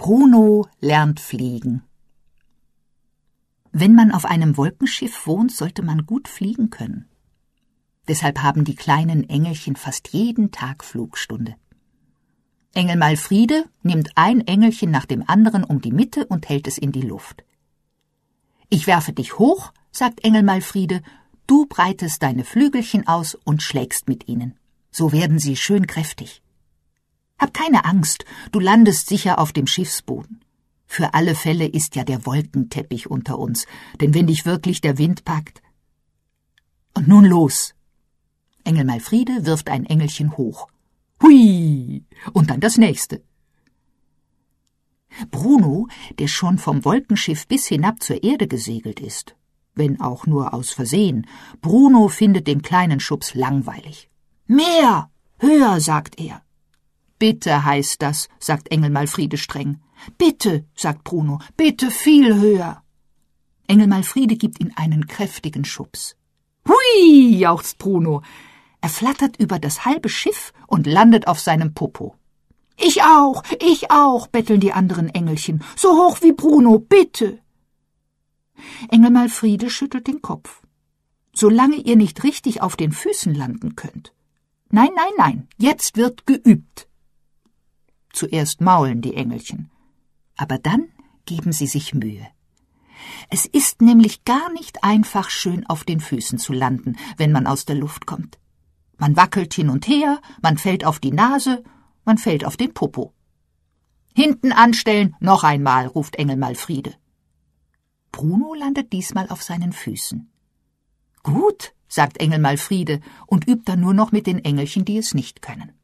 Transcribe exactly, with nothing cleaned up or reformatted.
Bruno lernt fliegen. Wenn man auf einem Wolkenschiff wohnt, sollte man gut fliegen können. Deshalb haben die kleinen Engelchen fast jeden Tag Flugstunde. Engel Malfriede nimmt ein Engelchen nach dem anderen um die Mitte und hält es in die Luft. »Ich werfe dich hoch«, sagt Engel Malfriede, »du breitest deine Flügelchen aus und schlägst mit ihnen. So werden sie schön kräftig. Hab keine Angst, du landest sicher auf dem Schiffsboden. Für alle Fälle ist ja der Wolkenteppich unter uns, denn wenn dich wirklich der Wind packt. Und nun los!« Engel Malfriede wirft ein Engelchen hoch. Hui! Und dann das nächste. Bruno, der schon vom Wolkenschiff bis hinab zur Erde gesegelt ist, wenn auch nur aus Versehen, Bruno findet den kleinen Schubs langweilig. »Mehr! Höher«, sagt er. »Bitte heißt das«, sagt Engel Malfriede streng. »Bitte«, sagt Bruno, »bitte viel höher.« Engel Malfriede gibt ihm einen kräftigen Schubs. »Hui«, jauchzt Bruno. Er flattert über das halbe Schiff und landet auf seinem Popo. »Ich auch, ich auch«, betteln die anderen Engelchen. »So hoch wie Bruno, bitte.« Engel Malfriede schüttelt den Kopf. »Solange ihr nicht richtig auf den Füßen landen könnt. Nein, nein, nein, jetzt wird geübt.« Zuerst maulen die Engelchen, aber dann geben sie sich Mühe. Es ist nämlich gar nicht einfach, schön auf den Füßen zu landen, wenn man aus der Luft kommt. Man wackelt hin und her, man fällt auf die Nase, man fällt auf den Popo. »Hinten anstellen, noch einmal«, ruft Engel Malfriede. Bruno landet diesmal auf seinen Füßen. »Gut«, sagt Engel Malfriede und übt dann nur noch mit den Engelchen, die es nicht können.